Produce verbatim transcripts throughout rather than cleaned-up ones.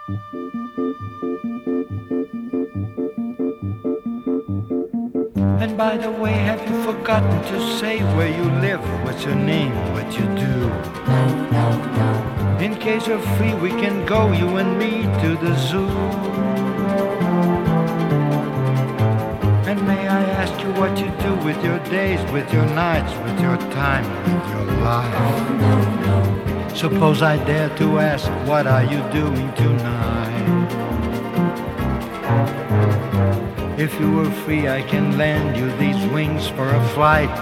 And by the way, have you forgotten to say where you live, what's your name, what you do? No, no, no. In case you're free, we can go, you and me, to the zoo. And may I ask you what you do with your days, with your nights, with your time, with your life? Oh, no, no. Suppose I dare to ask, what are you doing tonight? If you were free, I can lend you these wings for a flight.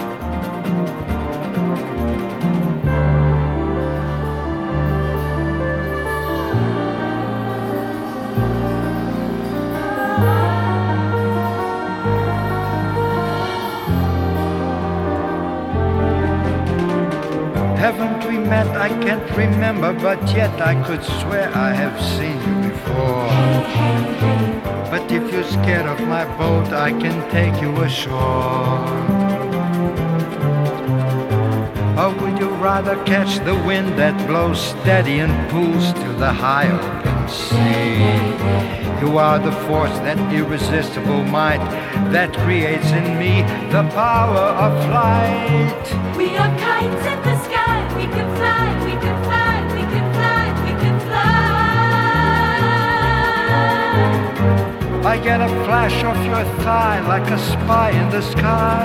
Haven't we met? I can't remember, but yet I could swear I have seen you before. Hey, hey, hey. But if you're scared of my boat, I can take you ashore. Or would you rather catch the wind that blows steady and pulls to the high open sea? You are the force, that irresistible might that creates in me the power of flight. We are kites in the sky. We can fly, we can fly, we can fly, we can fly. I get a flash of your thigh like a spy in the sky.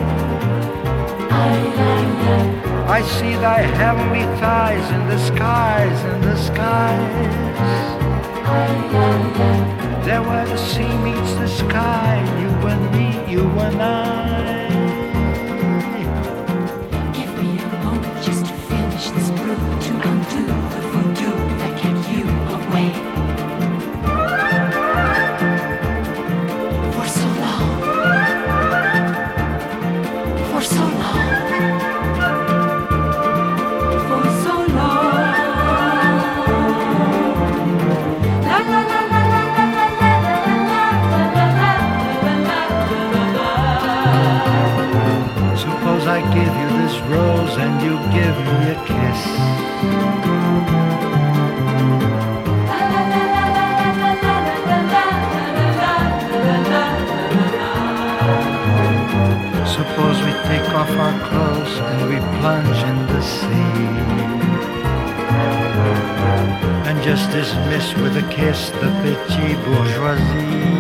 Aye, aye, aye. I see thy heavenly thighs in the skies, in the skies. Aye, aye, aye. There where the sea meets the sky, you and me, you and I. Give me a moment just to finish this brew, to undo the voodoo that kept you away. For so long. For so long. For so long. La la la la la la la la la la la la. Suppose I give you this rose and you give me a kiss. Suppose we take off our clothes and we plunge in the sea. And just dismiss with a kiss the petit bourgeoisie.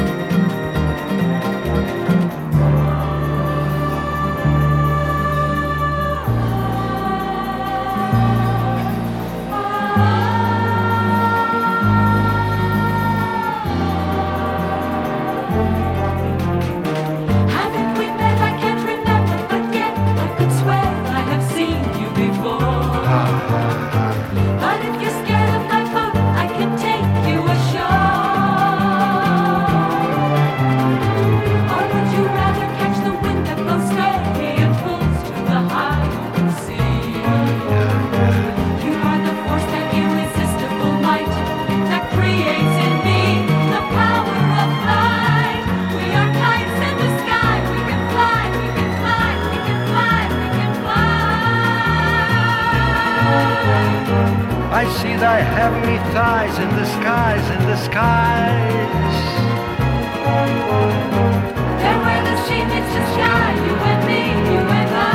Haven't we met? I can't remember, but yet I could swear I have seen you before. But if you're scared of my boat, I can take you ashore. Or would you rather catch the wind that blows steady and pulls to the high open sea? You are the force, that irresistible might that creates in me the power of flight. We are kites in the sky. We can fly, we can fly, we can fly, we can fly. I see thy heavenly thighs in the skies, in the skies. There where the sea meets the sky, you and me, you and I.